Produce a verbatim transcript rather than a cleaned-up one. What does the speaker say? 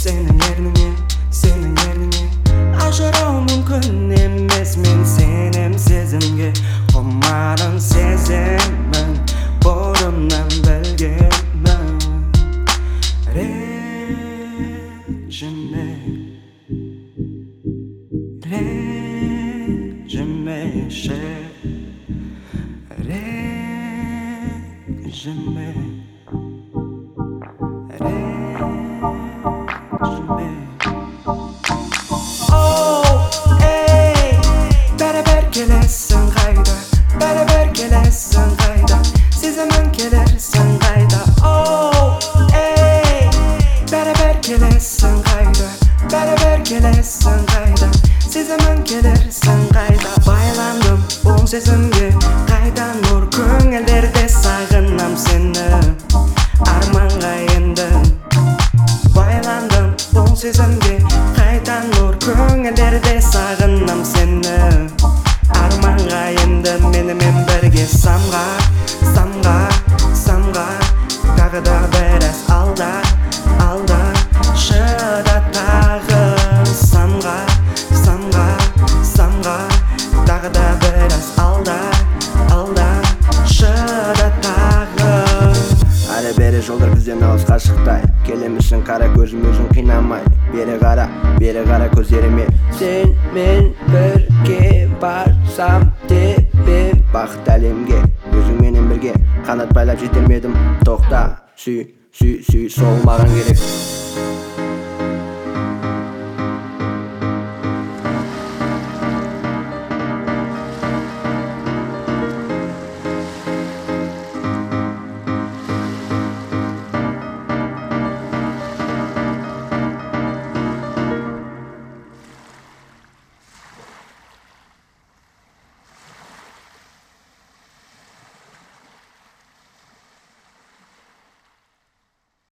Senin yerine, senin yerine ажырау мүмкін емес. Мен сенем сезімге, құмарым сеземін, бұрыннан білгенмін. Ренжіме, ренжімеші, ренжіме, ренжіме. Келесің қайда, бәрібір келесің қайда, сезімің келерсің қайда. Оу, ей, бәрібір келесің қайда, бәрібір келесің қайда, сезімің келерсің қайда. Байландым бұл сезімге, қайдан нұр көңілдерде сағынам сені, арманға енді. Байландым бұл сезімге, қайдан нұр көңілдерде сағынам сені, арманға енді. Менімен бірге самға, самға, самға, тағы да біраз алда, алда, шыда тағы. Самға, самға, самға, тағы да біраз алда, алда, шыда тағы. Әрі-бері жолдар бізден алыс қашықтай, келемісің қара көзім өзің қинамай. Бері қара, бері қара көздеріме, сен мен бірге барсам тебем бақыт әлемге. Өзіңменен бірге қанат байлап жетер ме едім, тоқта, сүй, сүй, сүй, сол маған керек.